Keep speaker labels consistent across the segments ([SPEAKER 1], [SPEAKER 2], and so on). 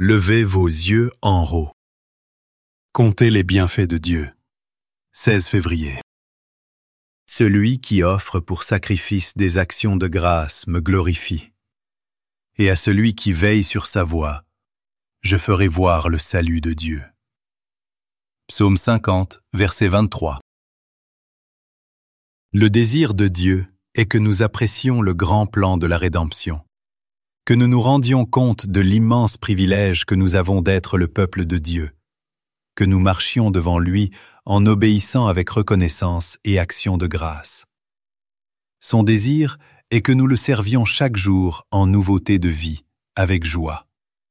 [SPEAKER 1] Levez vos yeux en haut. Comptez les bienfaits de Dieu. 16 février. Celui qui offre pour sacrifice des actions de grâce me glorifie. Et à celui qui veille sur sa voie, je ferai voir le salut de Dieu. Psaume 50, verset 23. Le désir de Dieu est que nous apprécions le grand plan de la rédemption, que nous nous rendions compte de l'immense privilège que nous avons d'être le peuple de Dieu, que nous marchions devant lui en obéissant avec reconnaissance et action de grâce. Son désir est que nous le servions chaque jour en nouveauté de vie, avec joie.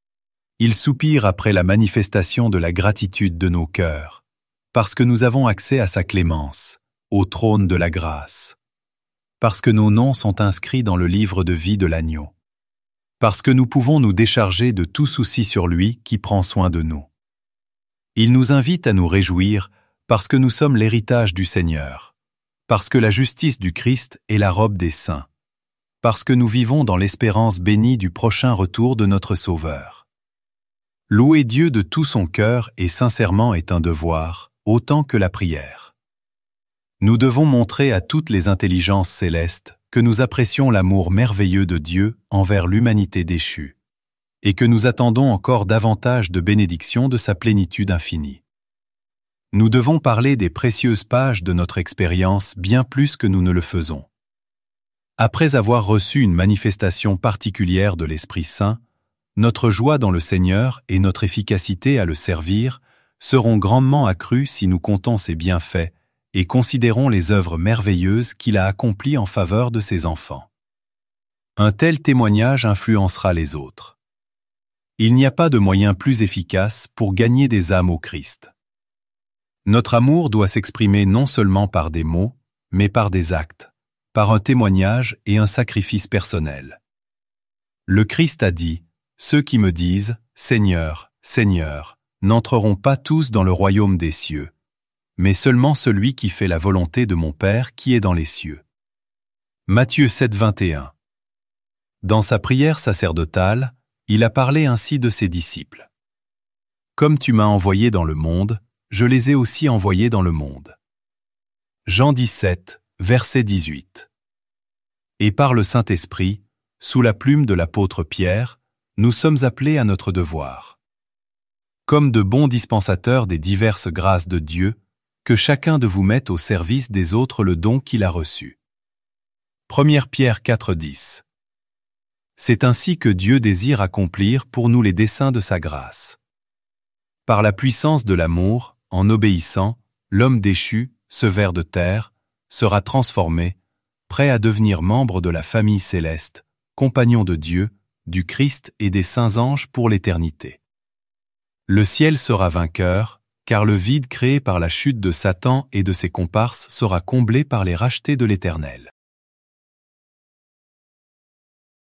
[SPEAKER 1] Il soupire après la manifestation de la gratitude de nos cœurs, parce que nous avons accès à sa clémence, au trône de la grâce, parce que nos noms sont inscrits dans le livre de vie de l'agneau, parce que nous pouvons nous décharger de tout souci sur lui qui prend soin de nous. Il nous invite à nous réjouir parce que nous sommes l'héritage du Seigneur, parce que la justice du Christ est la robe des saints, parce que nous vivons dans l'espérance bénie du prochain retour de notre Sauveur. Louer Dieu de tout son cœur et sincèrement est un devoir, autant que la prière. Nous devons montrer à toutes les intelligences célestes que nous apprécions l'amour merveilleux de Dieu envers l'humanité déchue, et que nous attendons encore davantage de bénédictions de sa plénitude infinie. Nous devons parler des précieuses pages de notre expérience bien plus que nous ne le faisons. Après avoir reçu une manifestation particulière de l'Esprit Saint, notre joie dans le Seigneur et notre efficacité à le servir seront grandement accrues si nous comptons ses bienfaits et considérons les œuvres merveilleuses qu'il a accomplies en faveur de ses enfants. Un tel témoignage influencera les autres. Il n'y a pas de moyen plus efficace pour gagner des âmes au Christ. Notre amour doit s'exprimer non seulement par des mots, mais par des actes, par un témoignage et un sacrifice personnel. Le Christ a dit « Ceux qui me disent « Seigneur, Seigneur » n'entreront pas tous dans le royaume des cieux, mais seulement celui qui fait la volonté de mon Père qui est dans les cieux. » Matthieu 7, 21. Dans sa prière sacerdotale, il a parlé ainsi de ses disciples. « Comme tu m'as envoyé dans le monde, je les ai aussi envoyés dans le monde. » Jean 17, verset 18. Et par le Saint-Esprit, sous la plume de l'apôtre Pierre, nous sommes appelés à notre devoir. Comme de bons dispensateurs des diverses grâces de Dieu, que chacun de vous mette au service des autres le don qu'il a reçu. 1 Pierre 4, 10. C'est ainsi que Dieu désire accomplir pour nous les desseins de sa grâce. Par la puissance de l'amour, en obéissant, l'homme déchu, ce ver de terre, sera transformé, prêt à devenir membre de la famille céleste, compagnon de Dieu, du Christ et des saints anges pour l'éternité. Le ciel sera vainqueur, car le vide créé par la chute de Satan et de ses comparses sera comblé par les rachetés de l'Éternel.